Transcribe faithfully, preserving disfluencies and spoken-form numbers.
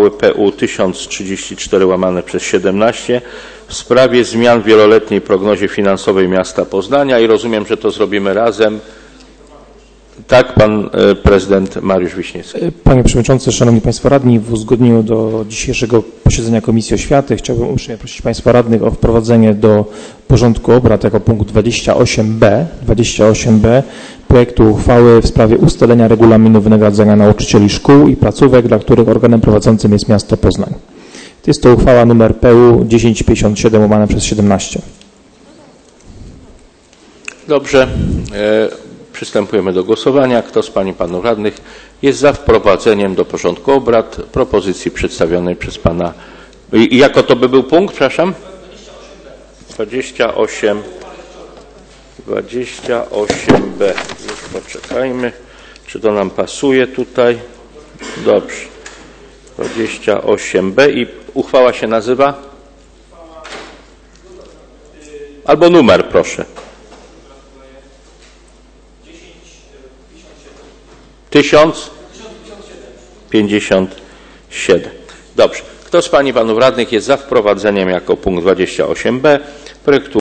uchwały P U tysiąc trzydzieści cztery łamane przez siedemnaście w sprawie zmian w wieloletniej prognozie finansowej miasta Poznania i rozumiem, że to zrobimy razem. Tak, pan prezydent Mariusz Wiśniewski. Panie Przewodniczący, Szanowni Państwo Radni, w uzgodnieniu do dzisiejszego posiedzenia Komisji Oświaty chciałbym uprzejmie prosić Państwa Radnych o wprowadzenie do porządku obrad jako punkt dwadzieścia osiem B, dwadzieścia osiem B projektu uchwały w sprawie ustalenia regulaminu wynagradzania nauczycieli szkół i placówek, dla których organem prowadzącym jest miasto Poznań. Jest to uchwała numer P U tysiąc pięćdziesiąt siedem łamane przez siedemnaście. Dobrze. Przystępujemy do głosowania. Kto z Pań i Panów Radnych jest za wprowadzeniem do porządku obrad propozycji przedstawionej przez Pana... I jako to by był punkt, przepraszam? dwadzieścia osiem. dwadzieścia osiem B. Już poczekajmy, czy to nam pasuje tutaj. Dobrze. dwadzieścia osiem B i uchwała się nazywa? Albo numer, proszę. tysiąc pięćdziesiąt siedem. Dobrze. Kto z Pań i Panów Radnych jest za wprowadzeniem jako punkt dwadzieścia osiem B projektu